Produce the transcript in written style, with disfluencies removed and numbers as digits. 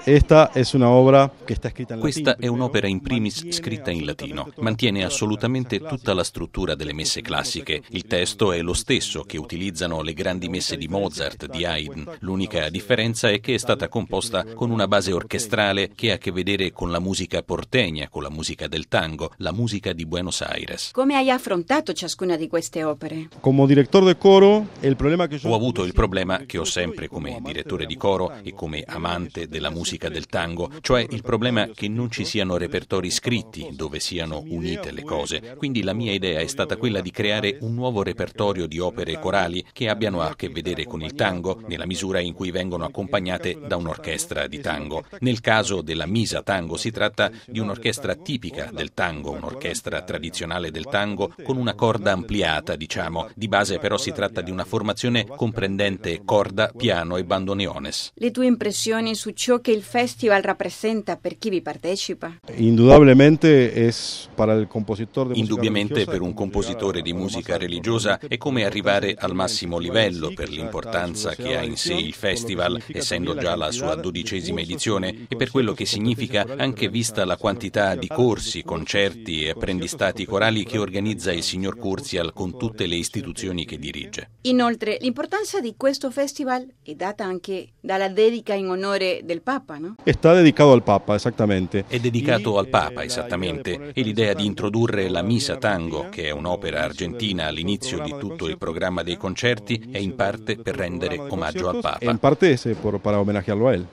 Esta es una obra que está escrita en Questa latín. è un'opera in primis scritta in latino. Mantiene assolutamente tutta la struttura delle messe classiche. Il testo è lo stesso che utilizzano le grandi messe di Mozart, di Haydn. L'unica differenza è che è stata composta con una base orchestrale che ha a che vedere con la musica porteña, con la musica del tango, la musica di Buenos Aires. Come hai affrontato ciascuna di queste opere? Como director de coro, el problema que yo... Ho avuto il problema che ho sempre come direttore di coro e come amante della musica del tango, cioè il problema che non ci siano repertori scritti dove siano unite le cose. Quindi la mia idea è stata quella di creare un nuovo repertorio di opere corali che abbiano a che vedere con il tango, nella misura in cui vengono accompagnate da un'orchestra di tango. Nel caso della Misa Tango si tratta di un'orchestra tipica del tango, un'orchestra tradizionale del tango con una corda ampliata, diciamo. Di base però si tratta di una formazione comprendente corda, piano e bandoneones. Le tue impressioni su ciò che il festival rappresenta per chi vi partecipa? Indudablemente es para el compositor de música Indubbiamente religiosa, per un compositore di musica religiosa è come arrivare al massimo livello per l'importanza che ha in sé il festival, essendo già la sua 12ª edizione, e per quello che significa anche vista la quantità di corsi, concerti e apprendistati corali che organizza il signor Kurzial con tutte le istituzioni che dirige. Inoltre, l'importanza di questo festival è data anche dalla dedica in onore del Papa, no? Está dedicado al Papa, exactamente. È dedicato al Papa, esattamente, e l'idea di introdurre la Misa Tango, che è un'opera argentina all'inizio di tutto il programma dei concerti, è in parte per rendere omaggio al Papa. En parte es para homenajearlo a él.